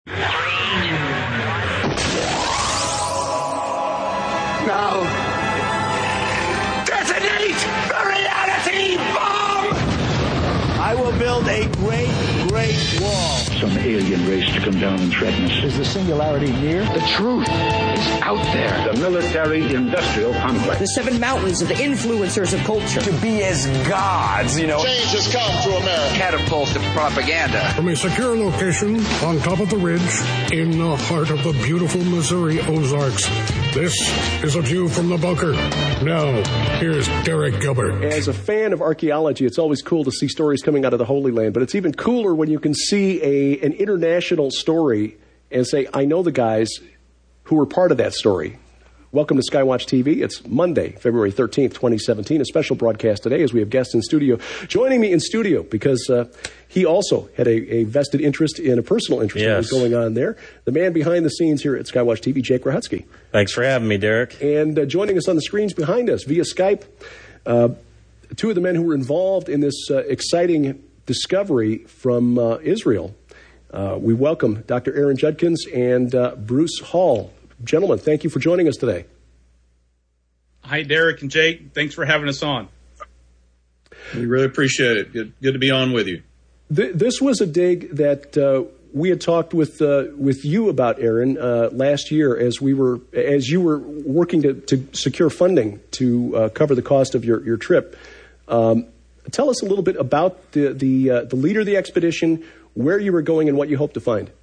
Now, detonate the reality bomb! I will build a great wall. Some alien race to come down and threaten us. Is the singularity near? The truth is out there. The military-industrial complex. The seven mountains of the influencers of culture. To be as gods, Change has come to America. Catapult of propaganda. From a secure location on top of the ridge in the heart of the beautiful Missouri Ozarks, this is A View from the Bunker. Now, here's Derek Gilbert. As a fan of archaeology, it's always cool to see stories coming out of the Holy Land, but it's even cooler when you can see an international story and say, I know the guys who were part of that story. Welcome to Skywatch TV. It's Monday, February 13th, 2017, a special broadcast today as we have guests in studio. Joining me in studio because he also had a vested interest in a personal interest in what was going on there. The man behind the scenes here at Skywatch TV, Jake Rahutsky. Thanks for having me, Derek. And joining us on the screens behind us via Skype, two of the men who were involved in this exciting discovery from Israel. We welcome Dr. Aaron Judkins and Bruce Hall. Gentlemen, thank you for joining us today. Hi, Derek and Jake. Thanks for having us on. We really appreciate it. Good to be on with you. This was a dig that we had talked with you about, Aaron, last year as you were working to secure funding to cover the cost of your trip. Tell us a little bit about the leader of the expedition, where you were going, and what you hope to find.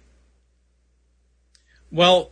Well,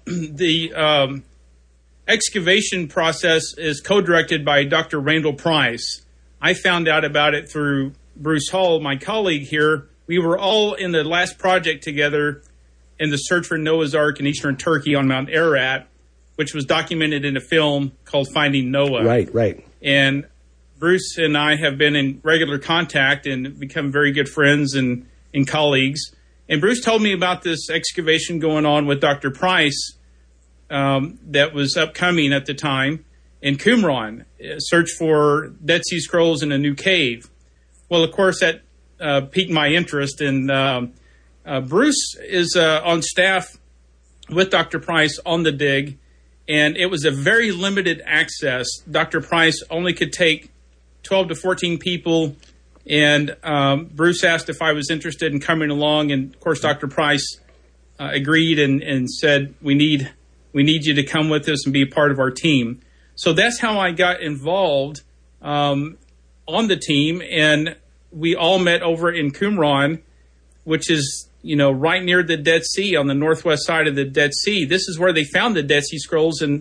the excavation process is co-directed by Dr. Randall Price. I found out about it through Bruce Hall, my colleague here. We were all in the last project together in the search for Noah's Ark in eastern Turkey on Mount Ararat, which was documented in a film called Finding Noah. Right. And Bruce and I have been in regular contact and become very good friends and colleagues. And Bruce told me about this excavation going on with Dr. Price that was upcoming at the time in Qumran, search for Dead Sea Scrolls in a new cave. Well, of course, that piqued my interest. And Bruce is on staff with Dr. Price on the dig, and it was a very limited access. Dr. Price only could take 12 to 14 people. And Bruce asked if I was interested in coming along, and of course Dr. Price agreed and said, we need you to come with us and be a part of our team. So that's how I got involved on the team, and we all met over in Qumran, which is right near the Dead Sea on the northwest side of the Dead Sea. This is where they found the Dead Sea Scrolls in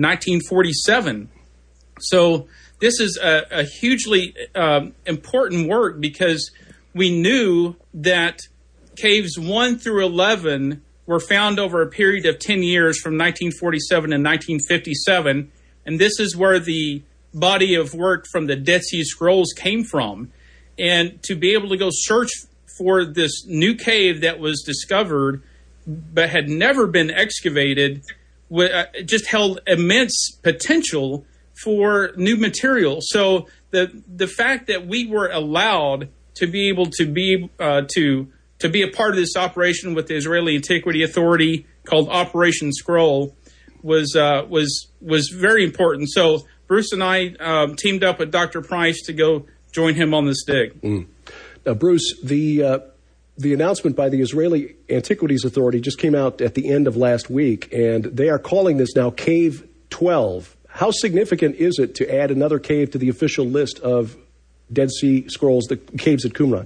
1947. So this is a hugely important work because we knew that caves 1 through 11 were found over a period of 10 years from 1947 to 1957. And this is where the body of work from the Dead Sea Scrolls came from. And to be able to go search for this new cave that was discovered but had never been excavated just held immense potential for new material. So the fact that we were allowed to be able to be a part of this operation with the Israeli Antiquity Authority called Operation Scroll was very important. So Bruce and I teamed up with Dr. Price to go join him on this dig. Now, Bruce, the announcement by the Israeli Antiquities Authority just came out at the end of last week, and they are calling this now Cave 12. How significant is it to add another cave to the official list of Dead Sea Scrolls, the caves at Qumran?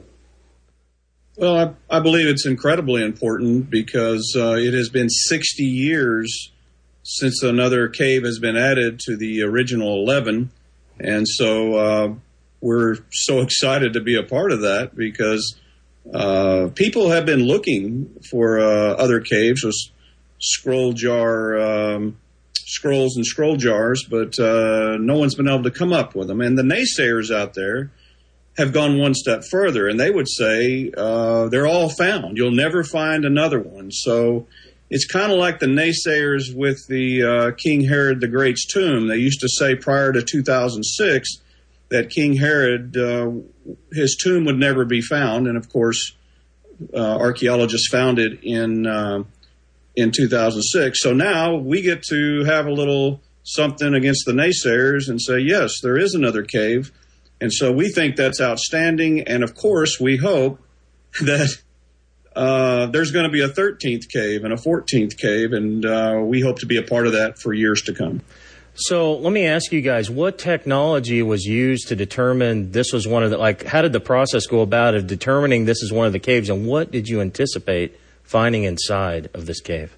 Well, I believe it's incredibly important because it has been 60 years since another cave has been added to the original 11. And so we're so excited to be a part of that because people have been looking for other caves with scrolls and scroll jars, but no one's been able to come up with them. And the naysayers out there have gone one step further, and they would say they're all found. You'll never find another one. So it's kind of like the naysayers with the King Herod the Great's tomb. They used to say prior to 2006 that King Herod, his tomb would never be found. And, of course, archaeologists found it in 2006. So now we get to have a little something against the naysayers and say, yes, there is another cave. And so we think that's outstanding. And of course, we hope that there's going to be a 13th cave and a 14th cave. And we hope to be a part of that for years to come. So let me ask you guys, what technology was used to determine this was one of the, like, how did the process go about of determining this is one of the caves, and what did you anticipate finding inside of this cave?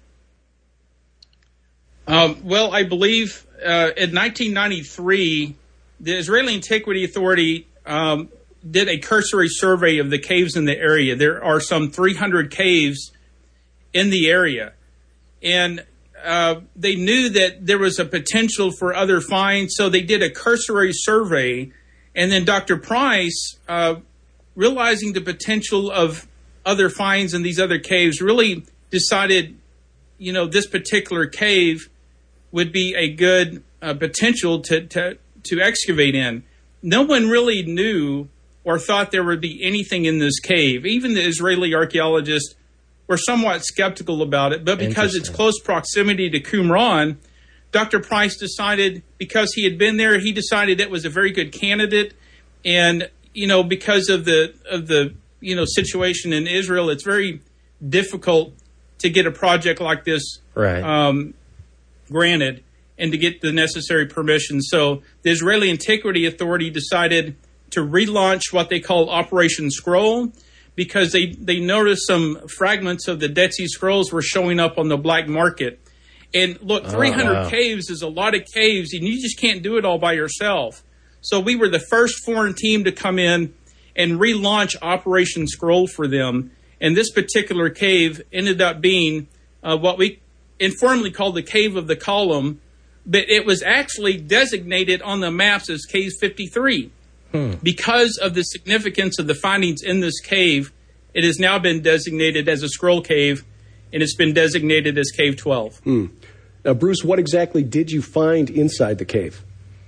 Well, I believe in 1993, the Israeli Antiquity Authority did a cursory survey of the caves in the area. There are some 300 caves in the area, and they knew that there was a potential for other finds, so they did a cursory survey. And then Dr. Price, realizing the potential of other finds in these other caves, really decided, this particular cave would be a good potential to excavate in. No one really knew or thought there would be anything in this cave. Even the Israeli archaeologists were somewhat skeptical about it, but because it's close proximity to Qumran, Dr. Price decided, because he had been there, he decided it was a very good candidate. And, because of the situation in Israel, it's very difficult to get a project like this granted and to get the necessary permission. So the Israeli Antiquity Authority decided to relaunch what they call Operation Scroll, because they noticed some fragments of the Dead Sea Scrolls were showing up on the black market. And look, 300 caves is a lot of caves, and you just can't do it all by yourself. So we were the first foreign team to come in and relaunch Operation Scroll for them. And this particular cave ended up being what we informally called the Cave of the Column, but it was actually designated on the maps as Cave 53. Because of the significance of the findings in this cave, it has now been designated as a scroll cave, and it's been designated as Cave 12. Now, Bruce, what exactly did you find inside the cave?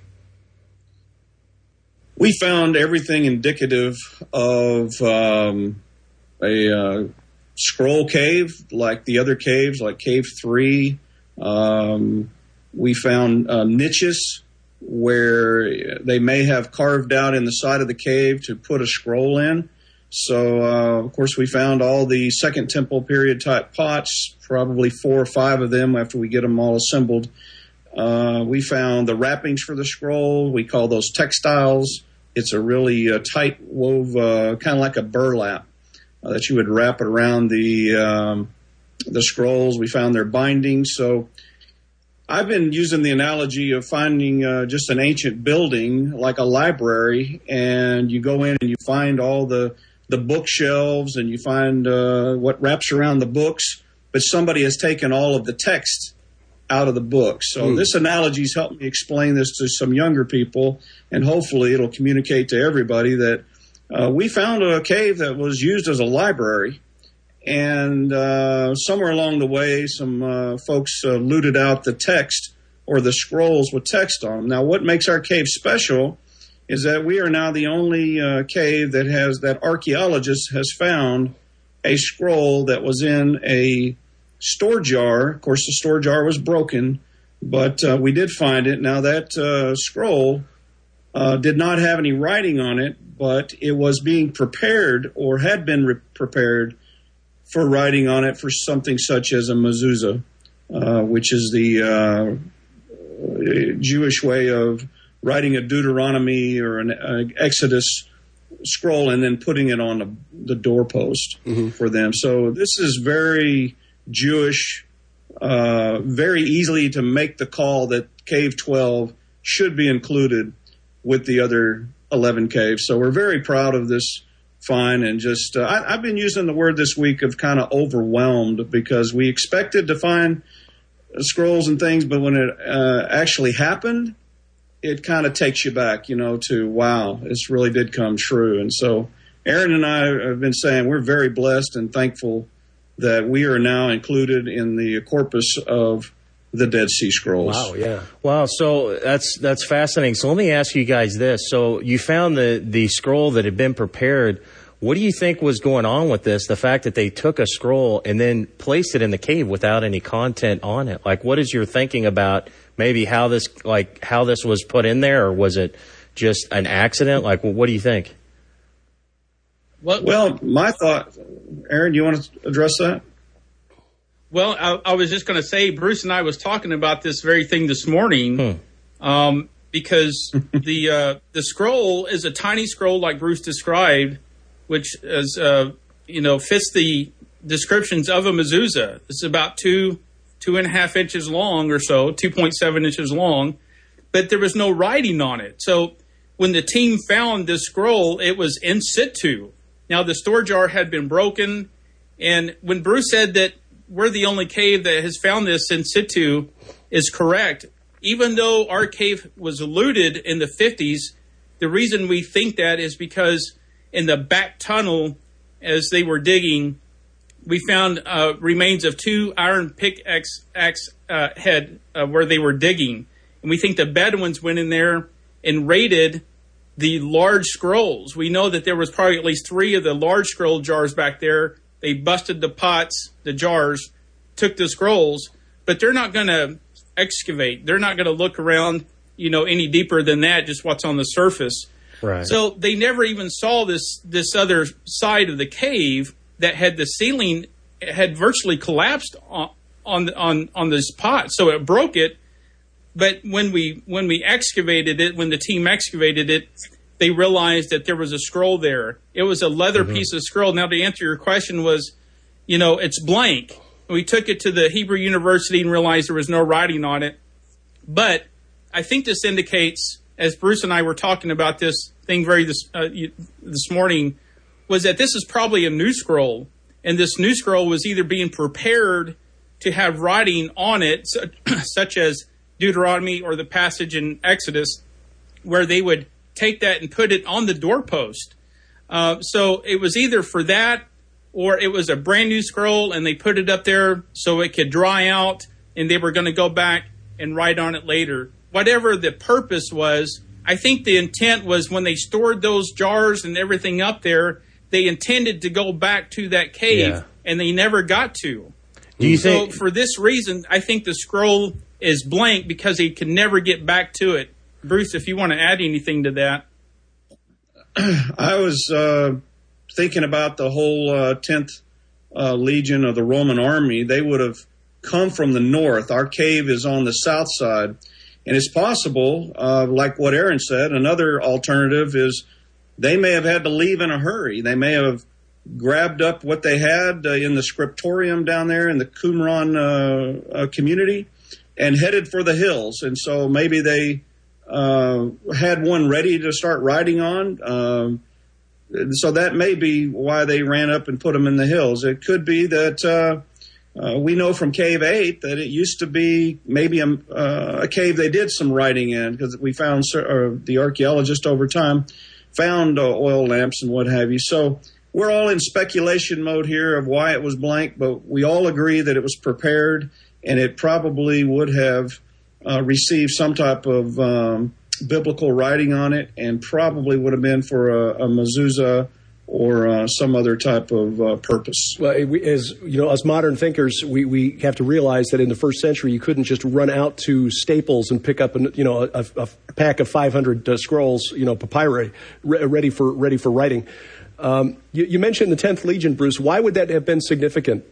We found everything indicative of a scroll cave, like the other caves, like Cave 3. We found niches where they may have carved out in the side of the cave to put a scroll in. So, of course, we found all the Second Temple period type pots, probably 4 or 5 of them after we get them all assembled. We found the wrappings for the scroll. We call those textiles. It's a really tight wove, kind of like a burlap that you would wrap around the scrolls. We found their bindings. So I've been using the analogy of finding just an ancient building like a library, and you go in and you find all the bookshelves and you find what wraps around the books, but somebody has taken all of the text out of the book. So this analogy's helped me explain this to some younger people, and hopefully it'll communicate to everybody that we found a cave that was used as a library. And somewhere along the way, some folks looted out the text or the scrolls with text on them. Now, what makes our cave special is that we are now the only cave that archaeologist has found a scroll that was in a store jar. Of course, the store jar was broken, but we did find it. Now, that scroll did not have any writing on it, but it was being prepared or had been prepared for writing on it for something such as a mezuzah, which is the Jewish way of writing a Deuteronomy or an Exodus scroll and then putting it on the doorpost for them. So this is very Jewish, very easily to make the call that Cave 12 should be included with the other 11 caves. So we're very proud of this find, and just I've been using the word this week of kind of overwhelmed, because we expected to find scrolls and things, but when it actually happened, it kind of takes you back, to wow, this really did come true. And so Aaron and I have been saying we're very blessed and thankful that we are now included in the corpus of the Dead Sea Scrolls. Wow, yeah. Wow, so that's fascinating. So let me ask you guys this. So you found the scroll that had been prepared. What do you think was going on with this? The fact that they took a scroll and then placed it in the cave without any content on it. Like, what is your thinking about maybe how this was put in there, or was it just an accident? Like, what do you think? Well, my thought, Aaron, do you want to address that? Well, I was just going to say, Bruce and I was talking about this very thing this morning, because the scroll is a tiny scroll like Bruce described, which is fits the descriptions of a mezuzah. It's about 2.5 inches long or so, 2.7 inches long, but there was no writing on it. So when the team found this scroll, it was in situ. Now, the store jar had been broken, and when Bruce said that we're the only cave that has found this in situ is correct, even though our cave was looted in the 50s, the reason we think that is because in the back tunnel, as they were digging, we found remains of 2 iron pickaxe head where they were digging. And we think the Bedouins went in there and raided the large scrolls. We know that there was probably at least 3 of the large scroll jars back there. They busted the pots, the jars, took the scrolls, but they're not going to excavate. They're not going to look around, any deeper than that, just what's on the surface. Right. So they never even saw this other side of the cave that had the ceiling had virtually collapsed on this pot. So it broke it. But when we excavated it, when the team excavated it, they realized that there was a scroll there. It was a leather piece of scroll. Now, to answer your question was, it's blank. We took it to the Hebrew University and realized there was no writing on it. But I think this indicates, as Bruce and I were talking about this thing this morning, was that this is probably a new scroll. And this new scroll was either being prepared to have writing on it, such as Deuteronomy or the passage in Exodus, where they would take that and put it on the doorpost. So it was either for that, or it was a brand new scroll and they put it up there so it could dry out and they were going to go back and write on it later. Whatever the purpose was, I think the intent was when they stored those jars and everything up there, they intended to go back to that cave, and they never got to. So for this reason, I think the scroll is blank because they can never get back to it. Bruce, if you want to add anything to that. I was thinking about the whole 10th Legion of the Roman army. They would have come from the north. Our cave is on the south side. And it's possible, like what Aaron said, another alternative is they may have had to leave in a hurry. They may have grabbed up what they had in the scriptorium down there in the Qumran community and headed for the hills. And so maybe they had one ready to start riding on. So that may be why they ran up and put them in the hills. It could be that we know from Cave 8 that it used to be maybe a cave they did some writing in, because we found, the archaeologist over time found oil lamps and what have you. So we're all in speculation mode here of why it was blank, but we all agree that it was prepared, and it probably would have received some type of biblical writing on it, and probably would have been for a mezuzah or some other type of purpose. Well, as modern thinkers, we have to realize that in the first century, you couldn't just run out to Staples and pick up a pack of 500 scrolls, papyri, ready for writing. You mentioned the 10th Legion, Bruce. Why would that have been significant?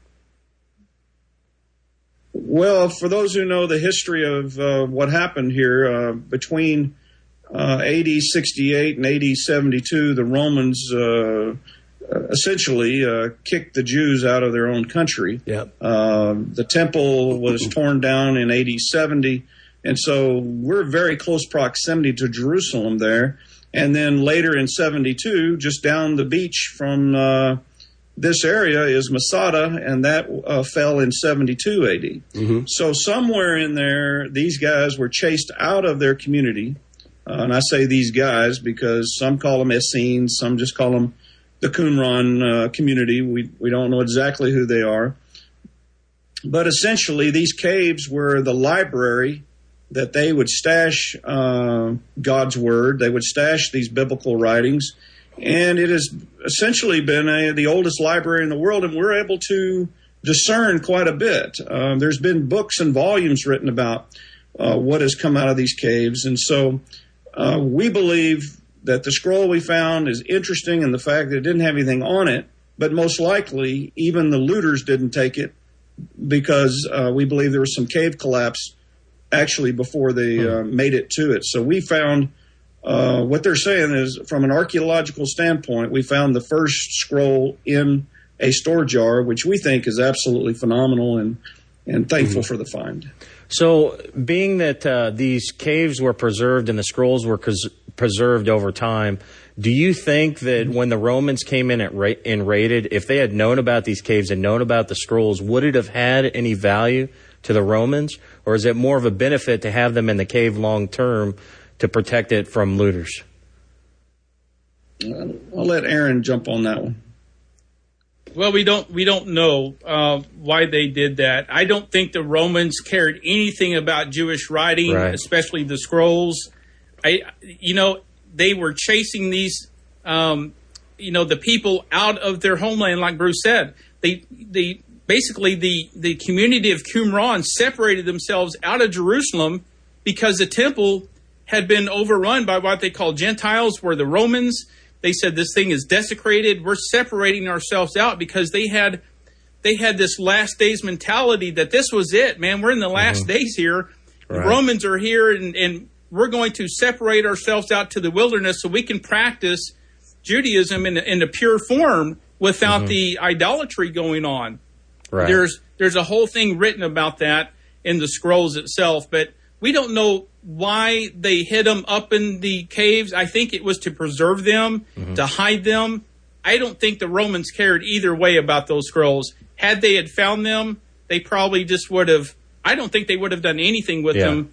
Well, for those who know the history of what happened here, between AD 68 and AD 72, the Romans essentially kicked the Jews out of their own country. Yeah. The temple was torn down in AD 70, and so we're very close proximity to Jerusalem there. And then later in 72, just down the beach from this area is Masada, and that fell in 72 AD. Mm-hmm. So somewhere in there, these guys were chased out of their community. And I say these guys because some call them Essenes, some just call them the Qumran community. We don't know exactly who they are. But essentially, these caves were the library that they would stash God's Word. They would stash these biblical writings. And it has essentially been the oldest library in the world, and we're able to discern quite a bit. There's been books and volumes written about what has come out of these caves. And so we believe that the scroll we found is interesting in the fact that it didn't have anything on it, but most likely even the looters didn't take it because we believe there was some cave collapse actually before they made it to it. So we found what they're saying is, from an archaeological standpoint, we found the first scroll in a store jar, which we think is absolutely phenomenal, and thankful for the find. So, being that these caves were preserved and the scrolls were preserved over time, do you think that when the Romans came in and raided, if they had known about these caves and known about the scrolls, would it have had any value to the Romans? Or is it more of a benefit to have them in the cave long term to protect it from looters? I'll let Aaron jump on that one. Well, we don't know why they did that. I don't think the Romans cared anything about Jewish writing, especially the scrolls. They were chasing these, the people out of their homeland, like Bruce said. They basically the community of Qumran separated themselves out of Jerusalem because the temple had been overrun by what they called Gentiles, were the Romans. They said this thing is desecrated. We're separating ourselves out because they had this last days mentality that this was it, man. We're in the last days here. The Romans are here, and we're going to separate ourselves out to the wilderness so we can practice Judaism in a pure form without the idolatry going on. Right. There's a whole thing written about that in the scrolls itself, but we don't know why they hid them up in the caves. I think it was to preserve them, to hide them. I don't think the Romans cared either way about those scrolls. Had they had found them, they probably just would have. I don't think they would have done anything with them,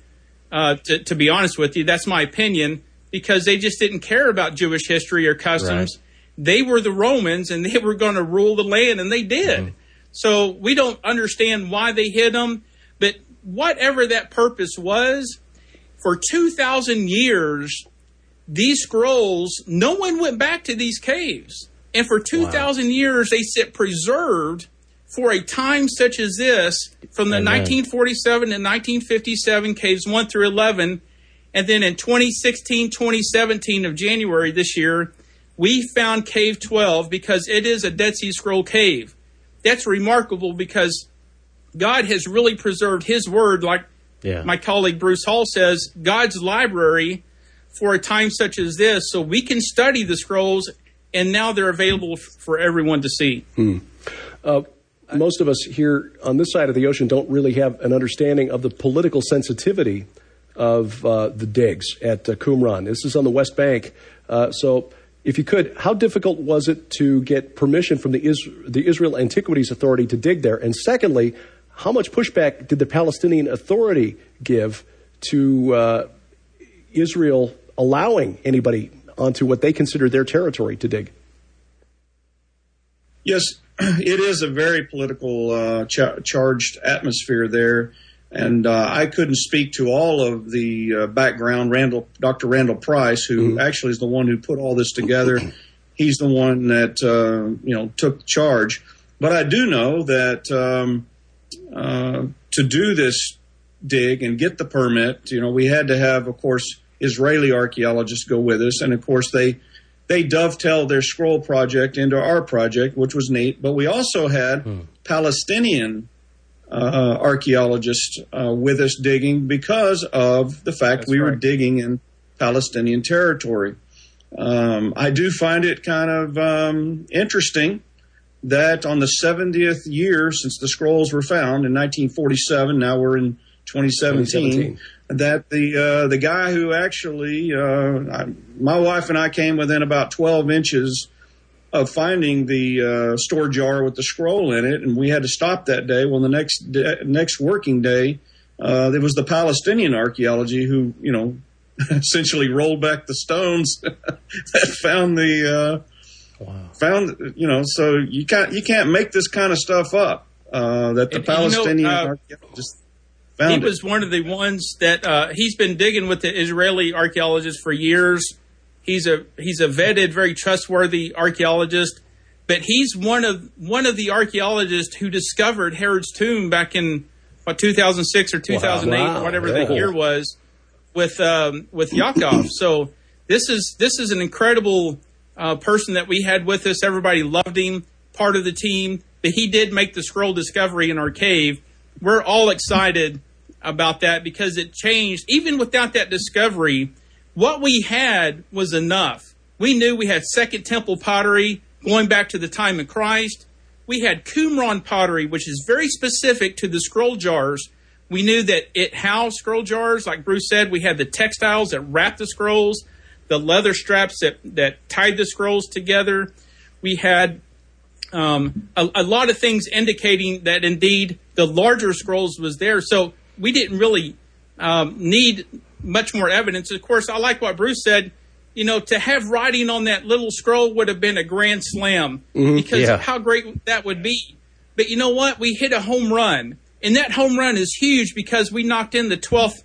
to be honest with you. That's my opinion, because they just didn't care about Jewish history or customs. Right. They were the Romans, and they were going to rule the land, and they did. So we don't understand why they hid them, but whatever that purpose was, for 2,000 years, these scrolls, no one went back to these caves. And for 2,000 years, they sit preserved for a time such as this, from the 1947 to 1957 caves 1 through 11. And then in 2016, 2017 of January this year, we found Cave 12 because it is a Dead Sea Scroll cave. That's remarkable because God has really preserved His Word, like my colleague Bruce Hall says, God's library for a time such as this, so we can study the scrolls, and now they're available for everyone to see. Most of us here on this side of the ocean don't really have an understanding of the political sensitivity of the digs at Qumran. This is on the West Bank. So if you could, how difficult was it to get permission from the Israel Antiquities Authority to dig there? And secondly, how much pushback did the Palestinian Authority give to Israel allowing anybody onto what they consider their territory to dig? Yes, it is a very political charged atmosphere there. And I couldn't speak to all of the background. Dr. Randall Price, who actually is the one who put all this together, he's the one that took charge. But I do know that to do this dig and get the permit, we had to have, of course, Israeli archaeologists go with us, and of course they dovetailed their scroll project into our project, which was neat. But we also had Palestinian archaeologists with us digging because of the fact we were digging in Palestinian territory. I do find it kind of interesting that on the 70th year since the scrolls were found in 1947, now we're in 2017. That the guy who actually, my wife and I came within about 12 inches of finding the store jar with the scroll in it, and we had to stop that day. Well, the next working day, there was the Palestinian archaeology who, essentially rolled back the stones that found the so you can't make this kind of stuff up. That the Palestinian archaeologists found. He was one of the ones that he's been digging with the Israeli archaeologists for years. He's a vetted, very trustworthy archaeologist. But he's one of the archaeologists who discovered Herod's tomb back in 2006 or 2008, whatever the year was, with Yakov. So this is an incredible person that we had with us. Everybody loved him, part of the team. But he did make the scroll discovery in our cave. We're all excited about that because it changed. Even without that discovery, what we had was enough. We knew we had Second Temple pottery going back to the time of Christ. We had Qumran pottery, which is very specific to the scroll jars. We knew that it housed scroll jars. Like Bruce said, we had the textiles that wrapped the scrolls, the leather straps that tied the scrolls together. We had a lot of things indicating that indeed the larger scrolls was there. So we didn't really need much more evidence. Of course, I like what Bruce said. You know, to have writing on that little scroll would have been a grand slam because of how great that would be. But you know what? We hit a home run, and that home run is huge because we knocked in the 12th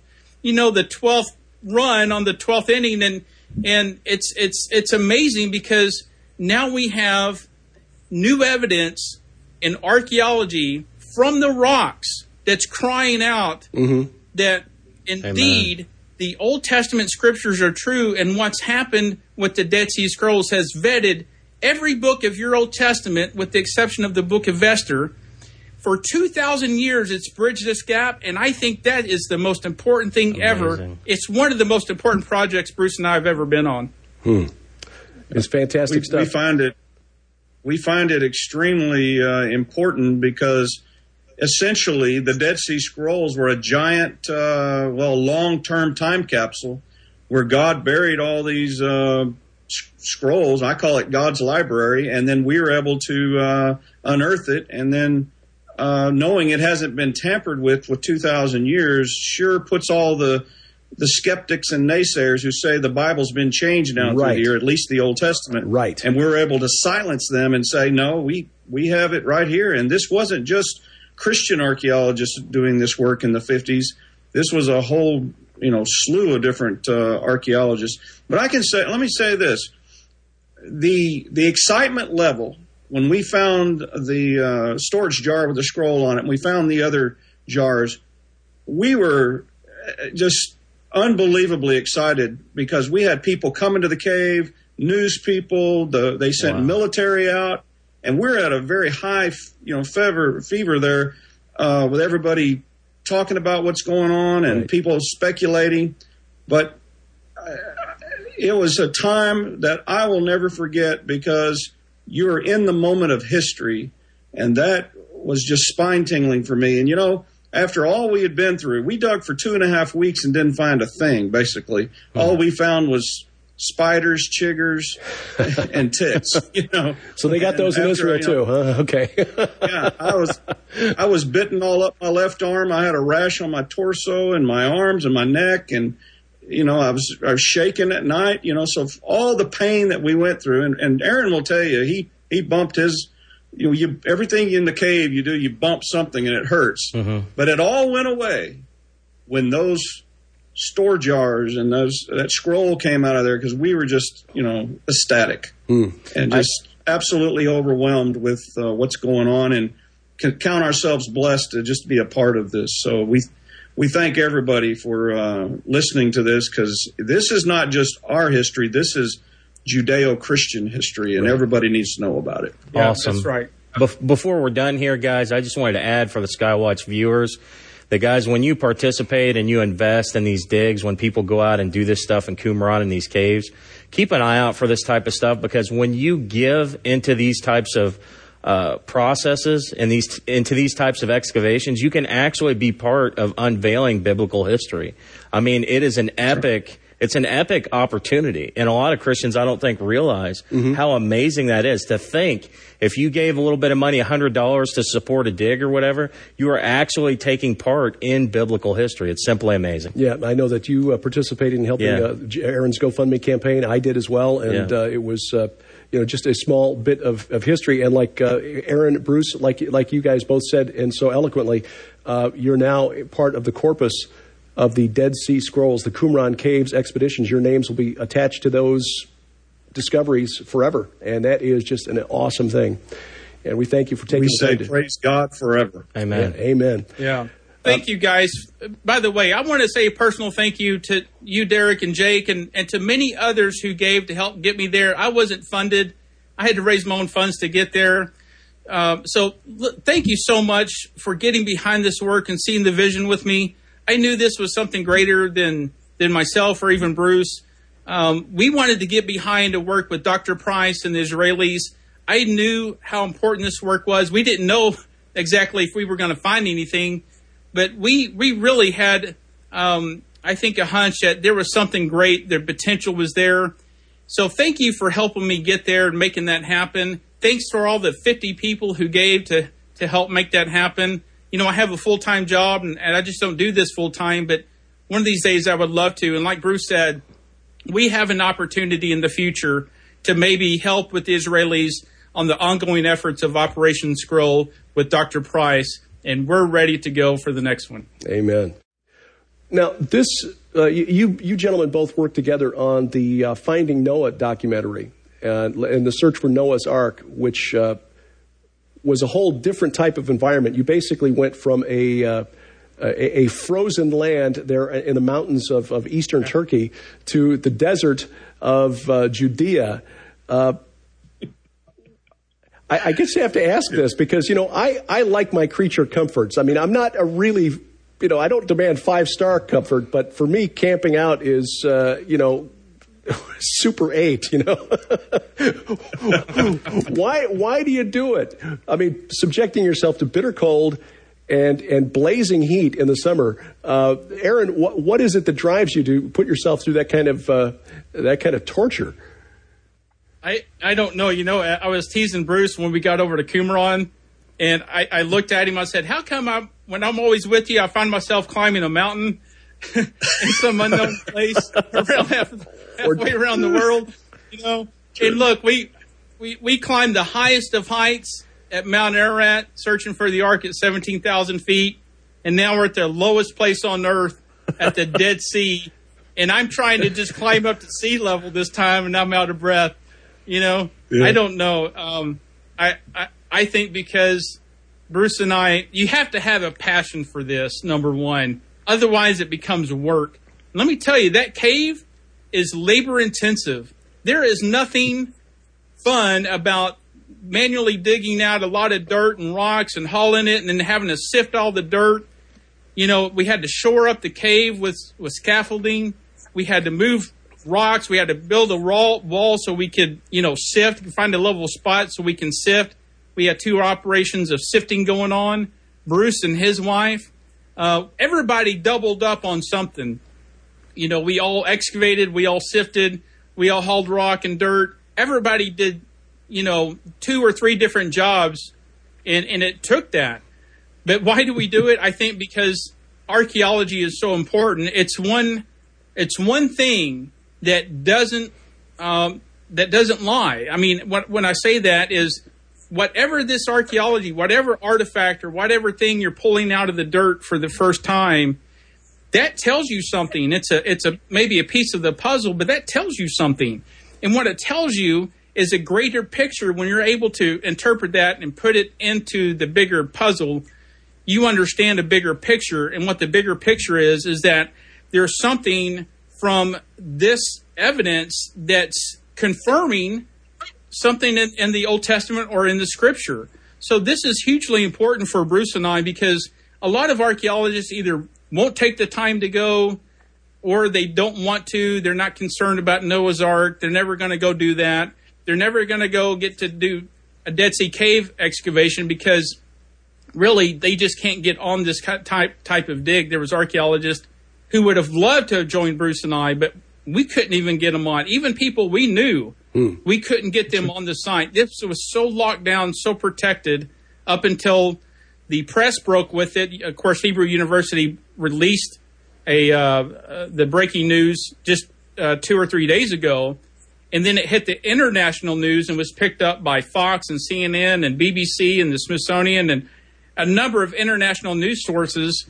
run on the 12th inning, and it's amazing because now we have new evidence in archaeology from the rocks that's crying out that indeed the Old Testament scriptures are true, and what's happened with the Dead Sea Scrolls has vetted every book of your Old Testament with the exception of the book of Esther. For 2,000 years, it's bridged this gap, and I think that is the most important thing ever. It's one of the most important projects Bruce and I have ever been on. It's fantastic stuff. We find it extremely important because essentially the Dead Sea Scrolls were a giant, long-term time capsule where God buried all these scrolls. I call it God's library, and then we were able to unearth it, and then knowing it hasn't been tampered with 2,000 years sure puts all the skeptics and naysayers who say the Bible's been changed now through the year, at least the Old Testament. Right. And we're able to silence them and say, no, we have it right here. And this wasn't just Christian archaeologists doing this work in the 50s. This was a whole, slew of different archaeologists. But let me say this. The excitement level when we found the storage jar with the scroll on it, and we found the other jars, we were just unbelievably excited because we had people coming to the cave, news people, they sent military out, and we're at a very high, fever there with everybody talking about what's going on and people speculating. But it was a time that I will never forget because you were in the moment of history, and that was just spine-tingling for me. And, after all we had been through, we dug for 2.5 weeks and didn't find a thing, basically. All we found was spiders, chiggers, and ticks, So they got those in Israel too, huh? Okay. Yeah, I was bitten all up my left arm. I had a rash on my torso and my arms and my neck, and I was shaking at night. So all the pain that we went through, and Aaron will tell you, he bumped his. Everything in the cave you do, you bump something and it hurts. But it all went away when those store jars and that scroll came out of there, because we were just, ecstatic and just absolutely overwhelmed with what's going on, and can count ourselves blessed to just be a part of this. So we thank everybody for listening to this, because this is not just our history. This is Judeo-Christian history, and everybody needs to know about it. Yeah, awesome. That's right. Before we're done here, guys, I just wanted to add for the Skywatch viewers that, guys, when you participate and you invest in these digs, when people go out and do this stuff in Qumran in these caves, keep an eye out for this type of stuff, because when you give into these types of processes and into these types of excavations, you can actually be part of unveiling biblical history. I mean, it is an epic... It's an epic opportunity, and a lot of Christians, I don't think, realize how amazing that is. To think if you gave a little bit of money, $100 to support a dig or whatever, you are actually taking part in biblical history. It's simply amazing. Yeah, I know that you participated in helping Aaron's GoFundMe campaign. I did as well, and it was just a small bit of history. And like Aaron, Bruce, like you guys both said, and so eloquently, you're now part of the corpus of the Dead Sea Scrolls, the Qumran Caves expeditions. Your names will be attached to those discoveries forever, and that is just an awesome thing. And we thank you for taking the time. We say praise God forever. Amen. Yeah, amen. Yeah. Thank you, guys. By the way, I want to say a personal thank you to you, Derek and Jake, and to many others who gave to help get me there. I wasn't funded. I had to raise my own funds to get there. So thank you so much for getting behind this work and seeing the vision with me. I knew this was something greater than myself or even Bruce. We wanted to get behind a work with Dr. Price and the Israelis. I knew how important this work was. We didn't know exactly if we were going to find anything, but we really had, I think, a hunch that there was something great. Their potential was there. So thank you for helping me get there and making that happen. Thanks for all the 50 people who gave to help make that happen. You know, I have a full-time job, and I just don't do this full-time, but one of these days I would love to. And like Bruce said, we have an opportunity in the future to maybe help with the Israelis on the ongoing efforts of Operation Scroll with Dr. Price, and we're ready to go for the next one. Amen. Now, this you gentlemen both worked together on the Finding Noah documentary and the search for Noah's Ark, which was a whole different type of environment. You basically went from a frozen land there in the mountains of eastern Turkey to the desert of Judea. I guess you have to ask this because, you know, I like my creature comforts. I mean, I'm not a really, you know, I don't demand 5-star comfort, but for me, camping out is, you know, Super 8, you know. Why do you do it? I mean, subjecting yourself to bitter cold and blazing heat in the summer. Aaron, what is it that drives you to put yourself through that kind of torture? I don't know. You know, I was teasing Bruce when we got over to Qumran, and I looked at him. I said, how come when I'm always with you, I find myself climbing a mountain in some unknown place around halfway around the world? You know, and look, we climbed the highest of heights at Mount Ararat, searching for the Ark at 17,000 feet, and now we're at the lowest place on Earth at the Dead Sea, and I'm trying to just climb up to sea level this time, and I'm out of breath. You know, yeah. I don't know. I think because Bruce and you have to have a passion for this, number one. Otherwise, it becomes work. Let me tell you, that cave is labor intensive. There is nothing fun about manually digging out a lot of dirt and rocks and hauling it and then having to sift all the dirt. You know, we had to shore up the cave with scaffolding. We had to move rocks. We had to build a wall so we could, you know, sift, find a level spot so we can sift. We had 2 operations of sifting going on. Bruce and his wife. Everybody doubled up on something. You know, we all excavated, we all sifted, we all hauled rock and dirt. Everybody did, you know, 2 or 3 different jobs, and it took that. But why do we do it? I think because archaeology is so important. It's one thing that doesn't lie. I mean, when I say that is whatever this archaeology, whatever artifact or whatever thing you're pulling out of the dirt for the first time, that tells you something. It's maybe a piece of the puzzle, but that tells you something. And what it tells you is a greater picture. When you're able to interpret that and put it into the bigger puzzle, you understand a bigger picture. And what the bigger picture is that there's something from this evidence that's confirming something in the Old Testament or in the Scripture. So this is hugely important for Bruce and I because a lot of archaeologists either won't take the time to go or they don't want to. They're not concerned about Noah's Ark. They're never going to go do that. They're never going to go get to do a Dead Sea cave excavation because really they just can't get on this type of dig. There was archaeologists who would have loved to have joined Bruce and I, but we couldn't even get them on. Even people we knew, we couldn't get them on the site. This was so locked down, so protected up until the press broke with it. Of course, Hebrew University released the breaking news just 2 or 3 days ago, and then it hit the international news and was picked up by Fox and CNN and BBC and the Smithsonian and a number of international news sources.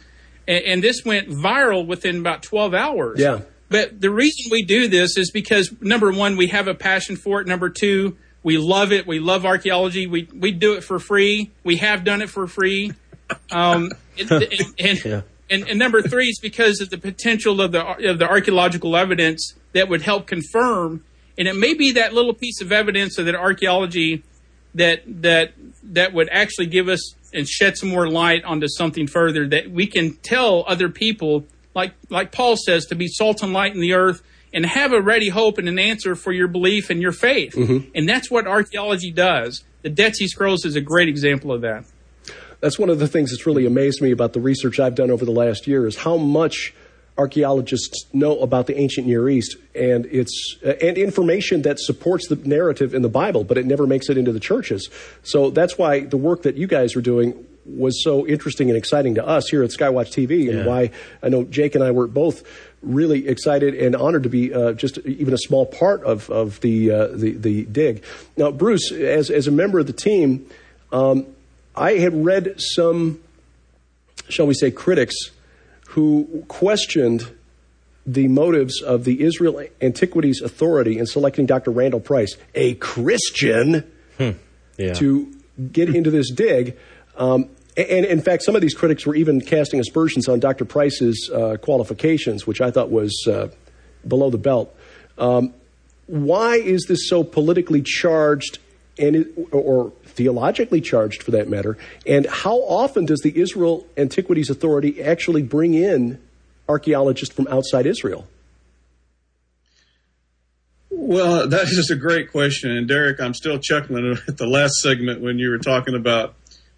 And this went viral within about 12 hours. Yeah. But the reason we do this is because, number one, we have a passion for it. Number two, we love it. We love archaeology. We do it for free. We have done it for free. And number three is because of the potential of the archaeological evidence that would help confirm. And it may be that little piece of evidence of that archaeology that would actually give us and shed some more light onto something further that we can tell other people, like Paul says, to be salt and light in the earth and have a ready hope and an answer for your belief and your faith. Mm-hmm. And that's what archaeology does. The Dead Sea Scrolls is a great example of that. That's one of the things that's really amazed me about the research I've done over the last year is how much archaeologists know about the ancient Near East and and information that supports the narrative in the Bible, but it never makes it into the churches. So that's why the work that you guys are doing was so interesting and exciting to us here at Skywatch TV, and why I know Jake and I were both really excited and honored to be just even a small part of the dig. Now, Bruce, as a member of the team, I had read some, shall we say, critics who questioned the motives of the Israel Antiquities Authority in selecting Dr. Randall Price, a Christian, to get into this dig. And in fact, some of these critics were even casting aspersions on Dr. Price's qualifications, which I thought was below the belt. Why is this so politically charged or theologically charged, for that matter? And how often does the Israel Antiquities Authority actually bring in archaeologists from outside Israel? Well, that is a great question. And Derek, I'm still chuckling at the last segment when you were talking about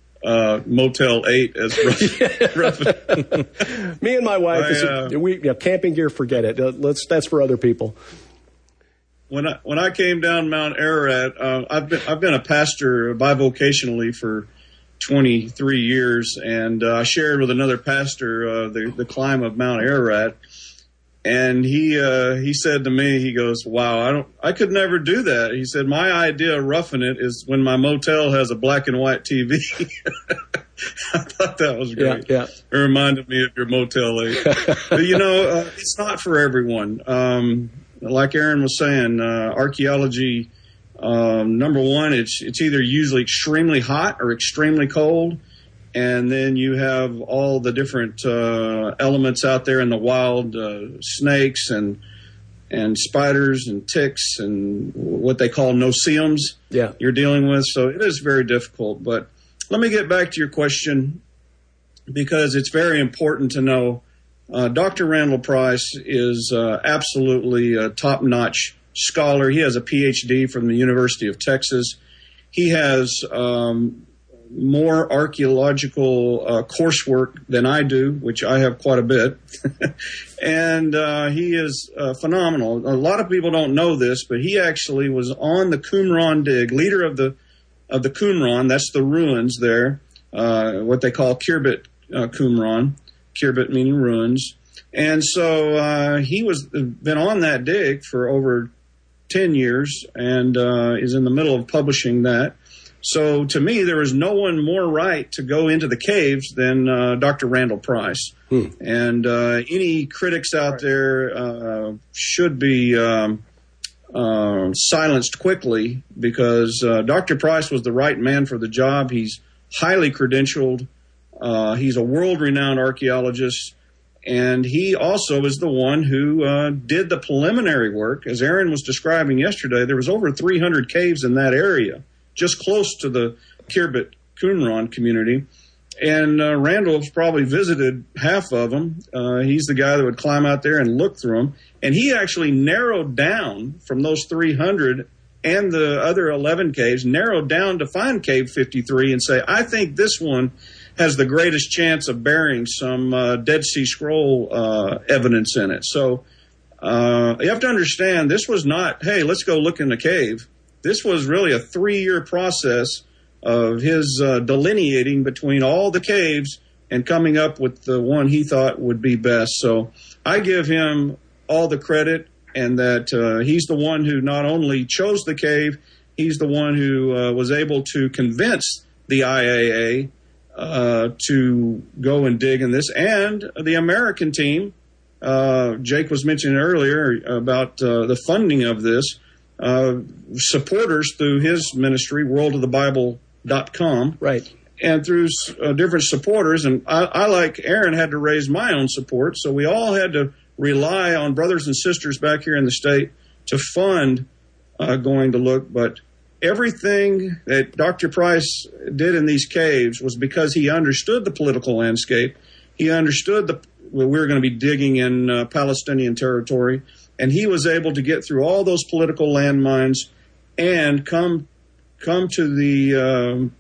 Motel 8 as rough. Me and my wife, camping gear, forget it. That's for other people. When I came down Mount Ararat, I've been a pastor bivocationally for 23 years, and I shared with another pastor the climb of Mount Ararat, and he said to me, he goes, "Wow, I could never do that." He said, "My idea of roughing it is when my motel has a black and white TV." I thought that was great. Yeah. It reminded me of your Motel 8. But it's not for everyone. Like Aaron was saying, archaeology, number one, it's either usually extremely hot or extremely cold. And then you have all the different elements out there in the wild, snakes and spiders and ticks and what they call no-see-ums you're dealing with. So it is very difficult. But let me get back to your question, because it's very important to know. Dr. Randall Price is absolutely a top-notch scholar. He has a PhD from the University of Texas. He has more archaeological coursework than I do, which I have quite a bit. And he is phenomenal. A lot of people don't know this, but he actually was on the Qumran dig, leader of the Qumran. That's the ruins there, what they call Khirbet Qumran. Khirbet meaning ruins. And so he was been on that dig for over 10 years and is in the middle of publishing that. So to me, there is no one more right to go into the caves than Dr. Randall Price. And any critics out there should be silenced quickly, because Dr. Price was the right man for the job. He's highly credentialed. He's a world-renowned archaeologist, and he also is the one who did the preliminary work. As Aaron was describing yesterday, there was over 300 caves in that area, just close to the Khirbet Qumran community, and Randall's probably visited half of them. He's the guy that would climb out there and look through them, and he actually narrowed down from those 300 and the other 11 caves, narrowed down to find Cave 53 and say, I think this one has the greatest chance of bearing some Dead Sea Scroll evidence in it. So you have to understand, this was not, hey, let's go look in the cave. This was really a 3-year process of his delineating between all the caves and coming up with the one he thought would be best. So I give him all the credit, and that he's the one who not only chose the cave, he's the one who was able to convince the IAA to go and dig in this. And the American team, Jake was mentioning earlier about the funding of this, supporters through his ministry, worldofthebible.com. Right. And through different supporters. And I, like Aaron, had to raise my own support. So we all had to rely on brothers and sisters back here in the state to fund going to look. But everything that Dr. Price did in these caves was because he understood the political landscape. He understood we were going to be digging in Palestinian territory. And he was able to get through all those political landmines and come to the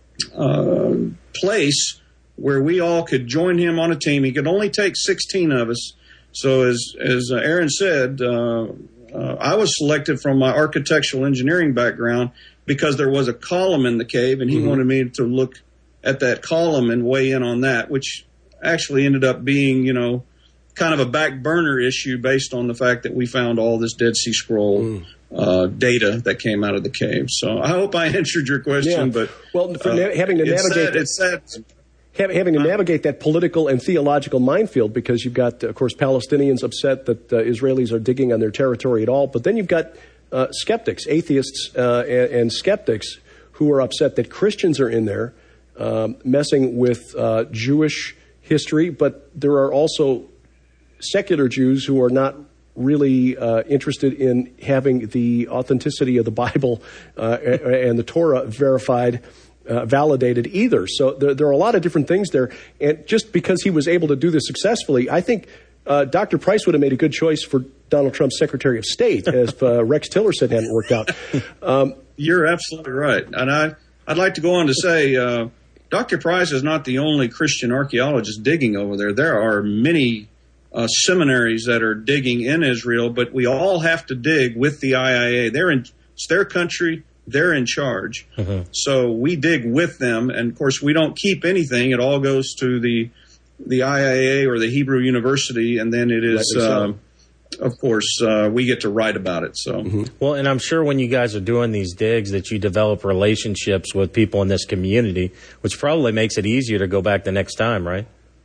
place where we all could join him on a team. He could only take 16 of us. So as Aaron said, I was selected from my architectural engineering background because there was a column in the cave, and he wanted me to look at that column and weigh in on that, which actually ended up being, kind of a back burner issue based on the fact that we found all this Dead Sea Scroll data that came out of the cave. So I hope I answered your question. Yeah. But having to navigate it's sad. Having to navigate that political and theological minefield, because you've got, of course, Palestinians upset that Israelis are digging on their territory at all, but then you've got skeptics, atheists and skeptics who are upset that Christians are in there messing with Jewish history, but there are also secular Jews who are not really interested in having the authenticity of the Bible and the Torah validated either. So there are a lot of different things there. And just because he was able to do this successfully, I think Dr. Price would have made a good choice for Donald Trump's Secretary of State if Rex Tillerson hadn't worked out. You're absolutely right. And I'd like to go on to say Dr. Price is not the only Christian archaeologist digging over there. There are many seminaries that are digging in Israel, but we all have to dig with the IIA. It's their country. They're in charge. So we dig with them. And, of course, we don't keep anything. It all goes to the IIA or the Hebrew University, and then it is, of course, we get to write about it. So, Well, and I'm sure when you guys are doing these digs that you develop relationships with people in this community, which probably makes it easier to go back the next time, right?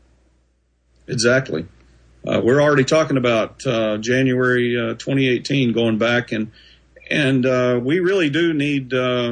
Exactly. We're already talking about January 2018 going back, and we really do need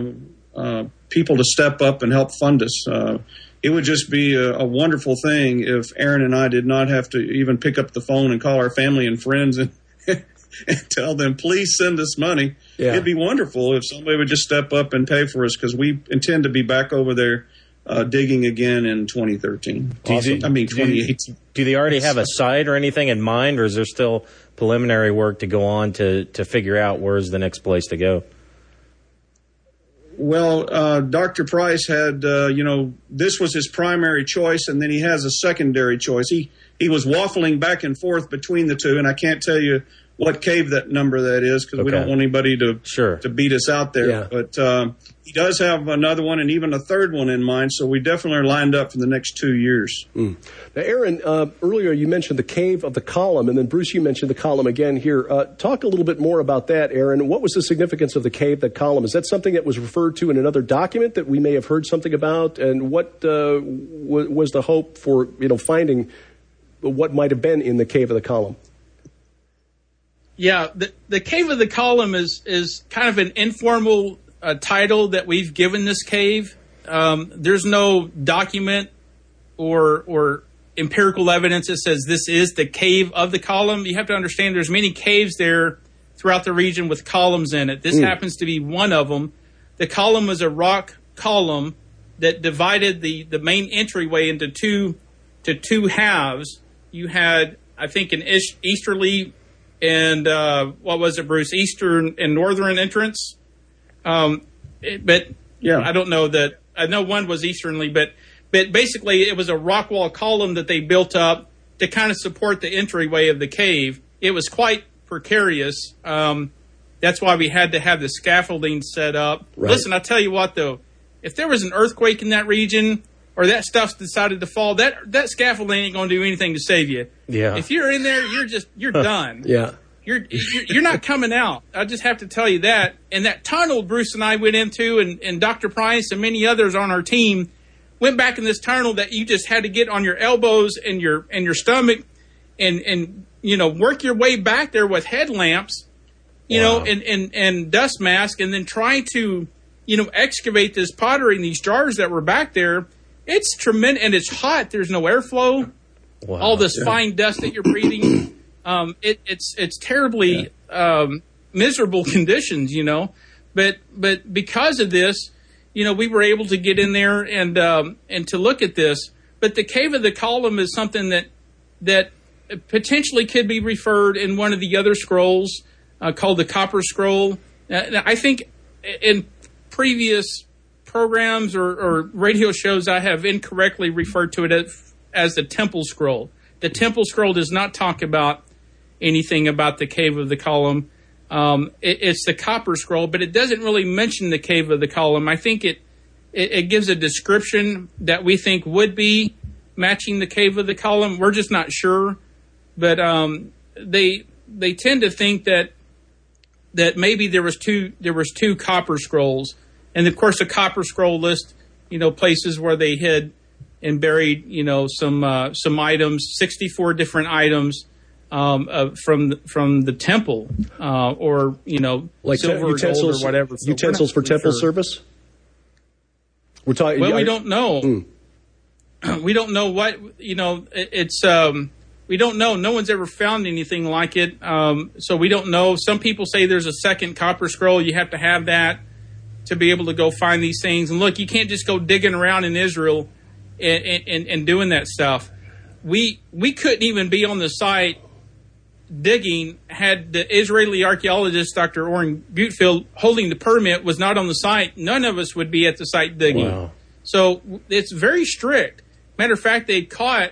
people to step up and help fund us. It would just be a wonderful thing if Aaron and I did not have to even pick up the phone and call our family and friends and tell them, please send us money. Yeah. It'd be wonderful if somebody would just step up and pay for us, because we intend to be back over there digging again in 2013. 2018. Do they already have a site or anything in mind, or is there still preliminary work to go on to figure out where's the next place to go? Well, Dr. Price had, this was his primary choice, and then he has a secondary choice. He was waffling back and forth between the two, and I can't tell you what cave that number that is, because we don't want anybody to beat us out there. Yeah. But he does have another one and even a third one in mind, so we definitely are lined up for the next 2 years. Now, Aaron, earlier you mentioned the Cave of the Column, and then Bruce, you mentioned the column again here. Talk a little bit more about that, Aaron. What was the significance of the Cave, the column? Is that something that was referred to in another document that we may have heard something about? And what was the hope for finding what might have been in the Cave of the Column? Yeah, the Cave of the Column is kind of an informal title that we've given this cave. There's no document or empirical evidence that says this is the Cave of the Column. You have to understand there's many caves there throughout the region with columns in it. This happens to be one of them. The column was a rock column that divided the main entryway into two halves. You had, I think, an easterly and what was it, Bruce? Eastern and northern entrance. But yeah, I don't know that. I know one was easternly, but basically it was a rock wall column that they built up to kind of support the entryway of the cave. It was quite precarious. That's why we had to have the scaffolding set up. Right. Listen, I'll tell you what, though. If there was an earthquake in that region or that stuff decided to fall, that scaffolding ain't going to do anything to save you. Yeah. If you're in there, you're done. Yeah. You're not coming out. I just have to tell you that. And that tunnel Bruce and I went into, and Dr. Price and many others on our team went back in this tunnel that you just had to get on your elbows and your stomach and work your way back there with headlamps, and dust mask, and then try to, excavate this pottery in these jars that were back there. It's tremendous, and it's hot. There's no airflow. Wow. All this fine dust that you're breathing. It's terribly miserable conditions, But because of this, we were able to get in there and to look at this. But the Cave of the Column is something that potentially could be referred in one of the other scrolls called the Copper Scroll. I think in previous programs or radio shows, I have incorrectly referred to it as the Temple Scroll. The Temple Scroll does not talk about anything about the Cave of the Column. It's the Copper Scroll, but it doesn't really mention the Cave of the Column. I think it gives a description that we think would be matching the Cave of the Column. We're just not sure, but they tend to think that maybe there was two Copper Scrolls, and of course the Copper Scroll list places where they hid and buried some items, 64 different items. From the temple, or like silver, utensils, gold, or whatever. So utensils for temple service. We're talking. Well, we don't know. We don't know what It's we don't know. No one's ever found anything like it. So we don't know. Some people say there's a second Copper Scroll. You have to have that to be able to go find these things. And look, you can't just go digging around in Israel and doing that stuff. We couldn't even be on the site digging had the Israeli archaeologist Dr. Oren Gutfeld holding the permit was not on the site. None of us would be at the site digging. Wow. So it's very strict. Matter of fact, they caught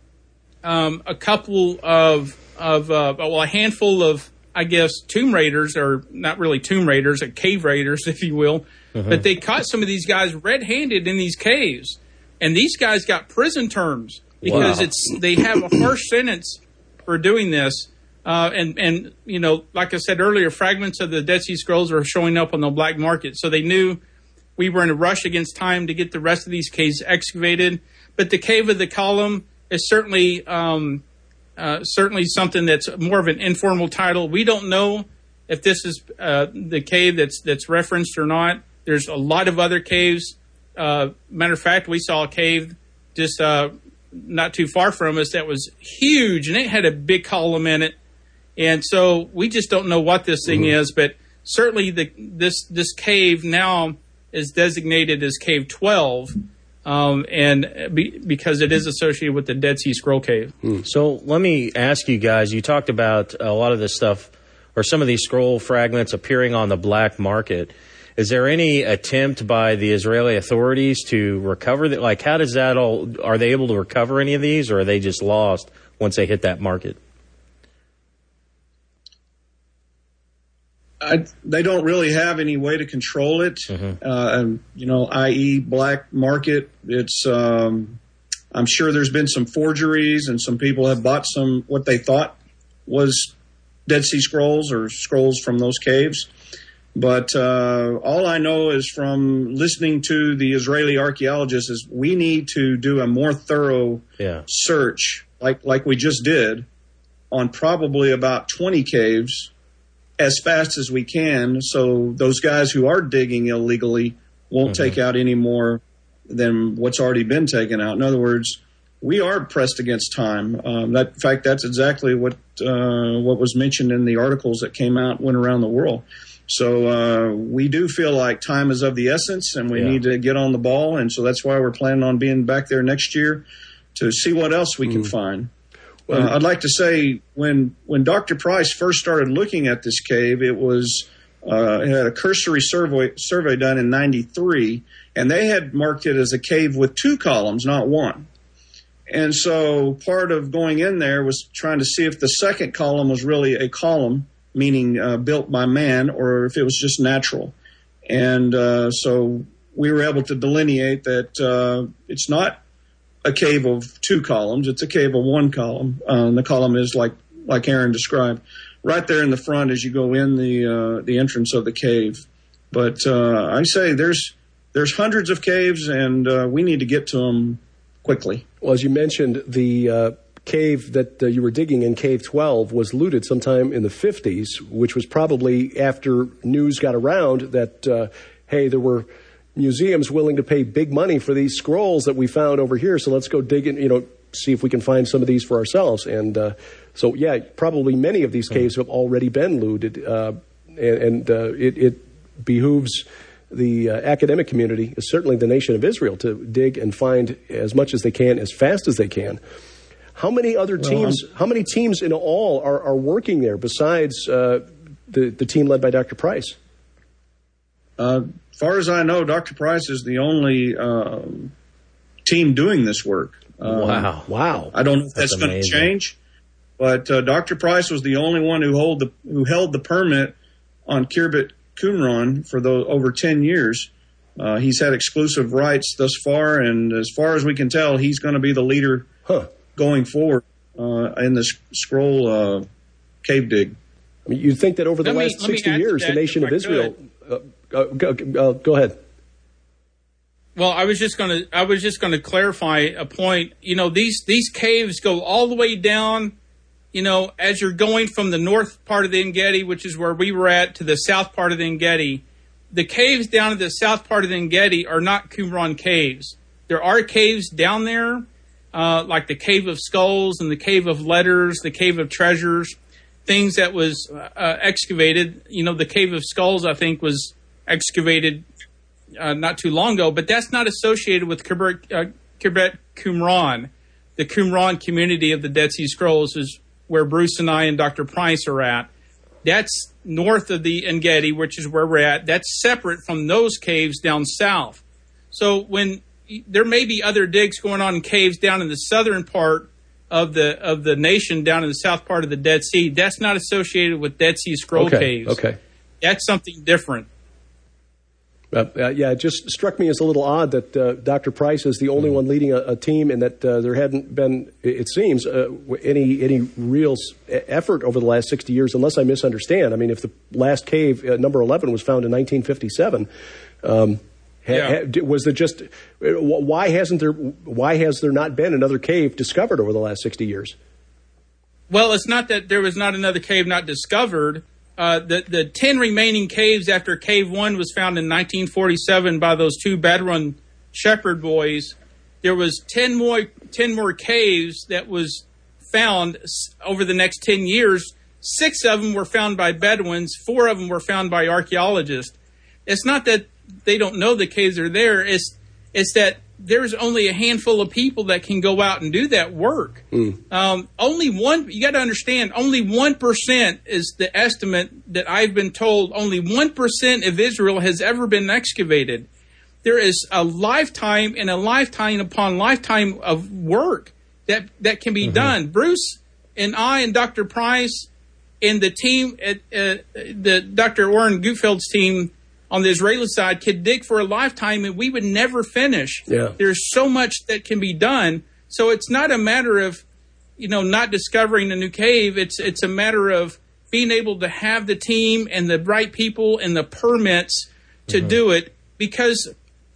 a couple of a handful of, I guess, tomb raiders, or not really tomb raiders, cave raiders, if you will. Uh-huh. But they caught some of these guys red-handed in these caves, and these guys got prison terms because they have a harsh sentence for doing this. And like I said earlier, fragments of the Dead Sea Scrolls are showing up on the black market. So they knew we were in a rush against time to get the rest of these caves excavated. But the Cave of the Column is certainly something that's more of an informal title. We don't know if this is the cave that's referenced or not. There's a lot of other caves. Matter of fact, we saw a cave just not too far from us that was huge, and it had a big column in it. And so we just don't know what this thing is, but certainly this cave now is designated as Cave 12, because it is associated with the Dead Sea Scroll Cave. So let me ask you guys, you talked about a lot of this stuff, or some of these scroll fragments appearing on the black market. Is there any attempt by the Israeli authorities to recover that? Like, how does that all, are they able to recover any of these, or are they just lost once they hit that market? They don't really have any way to control it, i.e. black market. It's I'm sure there's been some forgeries, and some people have bought some what they thought was Dead Sea Scrolls or scrolls from those caves. But all I know is from listening to the Israeli archaeologists is we need to do a more thorough search, like we just did, on probably about 20 caves as fast as we can, so those guys who are digging illegally won't take out any more than what's already been taken out. In other words, we are pressed against time. In fact, that's exactly what was mentioned in the articles that went around the world. So we do feel like time is of the essence, and we need to get on the ball. And so that's why we're planning on being back there next year to see what else we can find. I'd like to say when Dr. Price first started looking at this cave, it had a cursory survey done in '93, and they had marked it as a cave with 2 columns, not 1. And so part of going in there was trying to see if the second column was really a column, meaning built by man, or if it was just natural. And so we were able to delineate that it's not a cave of 2 columns. It's a cave of 1 column. The column is like Aaron described, right there in the front as you go in the entrance of the cave. But I say there's there's hundreds of caves, and we need to get to them quickly. Well, as you mentioned, the cave that you were digging in, Cave 12, was looted sometime in the 50s, which was probably after news got around that, hey, there were museums willing to pay big money for these scrolls that we found over here, so let's go dig in, see if we can find some of these for ourselves. And so, yeah, probably many of these caves have already been looted, and it behooves the academic community, certainly the nation of Israel, to dig and find as much as they can, as fast as they can. How many other teams? How many teams in all are working there besides the team led by Dr. Price? Far as I know, Dr. Price is the only team doing this work. Wow! I don't know if that's going to change, but Dr. Price was the only one who held the permit on Khirbet Qumran for over 10 years. He's had exclusive rights thus far, and as far as we can tell, he's going to be the leader going forward in the scroll cave dig. I mean, you'd think that over the last 60 years, the nation of Israel. Go ahead. Well, I was just going to clarify a point. These caves go all the way down. As you're going from the north part of the En-Gedi, which is where we were at, to the south part of the En-Gedi, the caves down at the south part of the En-Gedi are not Qumran caves. There are caves down there, like the Cave of Skulls and the Cave of Letters, the Cave of Treasures, things that was excavated. The Cave of Skulls, I think, was excavated not too long ago, but that's not associated with Khirbet Qumran. The Qumran community of the Dead Sea Scrolls is where Bruce and I and Dr. Price are at. That's north of the En-Gedi, which is where we're at. That's separate from those caves down south. So when there may be other digs going on in caves down in the southern part of the nation, down in the south part of the Dead Sea, that's not associated with Dead Sea Scroll caves. Okay. That's something different. It just struck me as a little odd that Dr. Price is the only one leading a team, and that there hadn't been, it seems, any real effort over the last 60 years, unless I misunderstand. I mean, if the last cave, number 11, was found in 1957, was there just why has there not been another cave discovered over the last 60 years? Well, it's not that there was not another cave not discovered. The 10 remaining caves after Cave 1 was found in 1947 by those two Bedouin shepherd boys, there was 10 more caves that was found over the next 10 years. 6 of them were found by Bedouins. 4 of them were found by archaeologists. It's not that they don't know the caves are there. It's that there's only a handful of people that can go out and do that work. You got to understand, only 1% is the estimate that I've been told. Only 1% of Israel has ever been excavated. There is a lifetime and a lifetime upon lifetime of work that can be done. Bruce and I and Dr. Price and the team at the Dr. Oren Gutfeld's team on the Israeli side could dig for a lifetime and we would never finish. There's so much that can be done. So it's not a matter of, not discovering a new cave. It's a matter of being able to have the team and the right people and the permits to do it, because,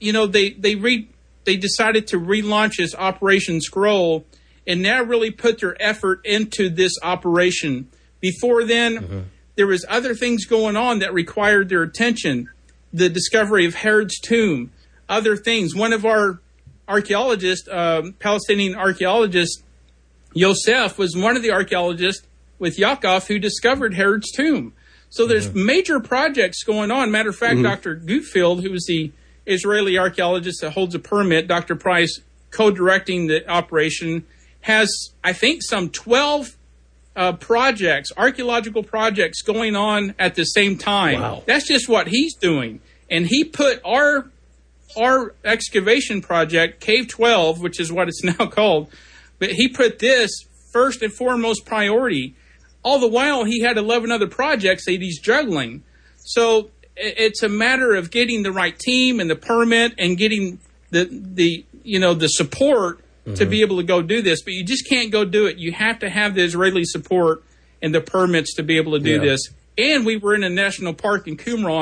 they decided to relaunch this Operation Scroll and now really put their effort into this operation. Before then, there was other things going on that required their attention. The discovery of Herod's tomb, other things. One of our archaeologists, Palestinian archaeologist, Yosef, was one of the archaeologists with Yaakov who discovered Herod's tomb. So there's major projects going on. Matter of fact, Dr. Gutfeld, who is the Israeli archaeologist that holds a permit, Dr. Price co-directing the operation, has, I think, some 12 archaeological projects going on at the same time. Wow. That's just what he's doing. And he put our excavation project, Cave 12, which is what it's now called, but he put this first and foremost priority. All the while, he had 11 other projects that he's juggling. So it's a matter of getting the right team and the permit and getting the support to be able to go do this. But you just can't go do it. You have to have the Israeli support and the permits to be able to do this. And we were in a national park in Qumran.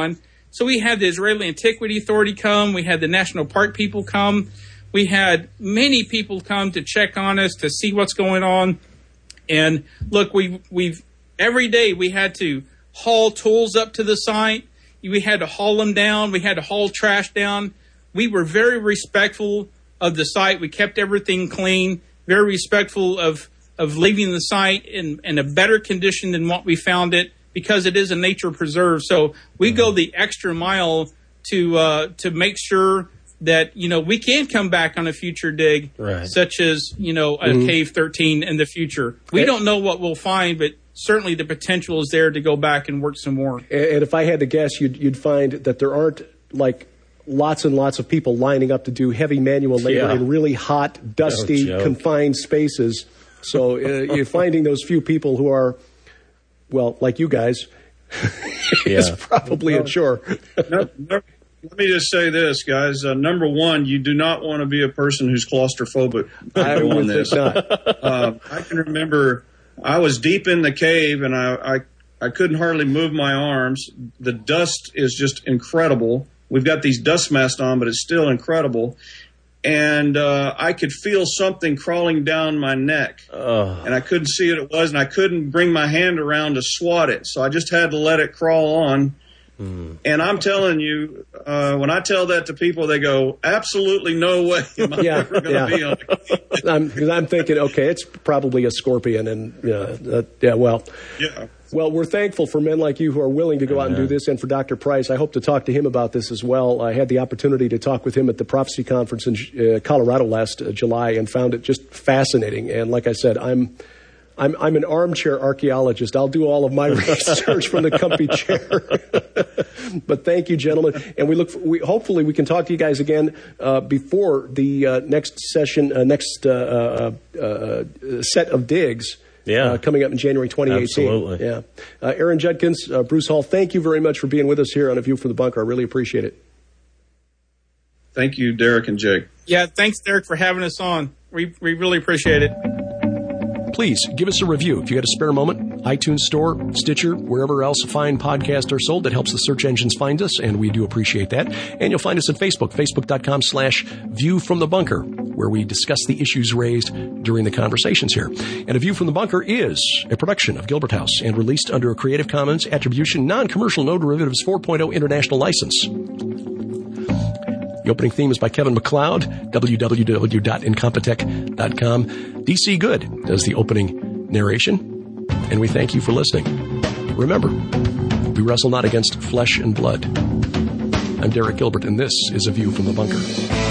So we had the Israeli Antiquity Authority come. We had the National Park people come. We had many people come to check on us, to see what's going on. And look, we've every day we had to haul tools up to the site. We had to haul them down. We had to haul trash down. We were very respectful of the site. We kept everything clean, very respectful of leaving the site in a better condition than what we found it, because it is a nature preserve. So we go the extra mile to make sure that, we can come back on a future dig, such as, a Cave 13 in the future. We don't know what we'll find, but certainly the potential is there to go back and work some more. And if I had to guess, you'd find that there aren't like lots and lots of people lining up to do heavy manual labor in really hot, dusty, confined spaces. So you're finding those few people who are, well, like you guys, is probably inshore. Let me just say this, guys. Number one, you do not want to be a person who's claustrophobic. I would think not. I can remember I was deep in the cave, and I couldn't hardly move my arms. The dust is just incredible. We've got these dust masks on, but it's still incredible. And I could feel something crawling down my neck. And I couldn't see what it was, and I couldn't bring my hand around to swat it. So I just had to let it crawl on. And I'm telling you, when I tell that to people, they go, absolutely no way am I ever going to be on the cave. Because I'm thinking, okay, it's probably a scorpion. And, Well, we're thankful for men like you who are willing to go out and do this, and for Dr. Price. I hope to talk to him about this as well. I had the opportunity to talk with him at the Prophecy Conference in Colorado last July and found it just fascinating. And like I said, I'm an armchair archaeologist. I'll do all of my research from the comfy chair. But thank you, gentlemen. And hopefully we can talk to you guys again before the next session, set of digs. Coming up in January 2018. Absolutely. Aaron Judkins, Bruce Hall, thank you very much for being with us here on A View from the Bunker. I really appreciate it. Thank you, Derek and Jake. Yeah, thanks, Derek, for having us on. We really appreciate it. Please give us a review if you got a spare moment. iTunes Store, Stitcher, wherever else fine podcasts are sold. That helps the search engines find us, and we do appreciate that. And you'll find us at Facebook, facebook.com/View from the Bunker, where we discuss the issues raised during the conversations here. And A View from the Bunker is a production of Gilbert House and released under a Creative Commons Attribution, Non-Commercial, No Derivatives 4.0 International License. The opening theme is by Kevin MacLeod, www.incompetech.com. DC Good does the opening narration, and we thank you for listening. Remember, we wrestle not against flesh and blood. I'm Derek Gilbert, and this is A View from the Bunker.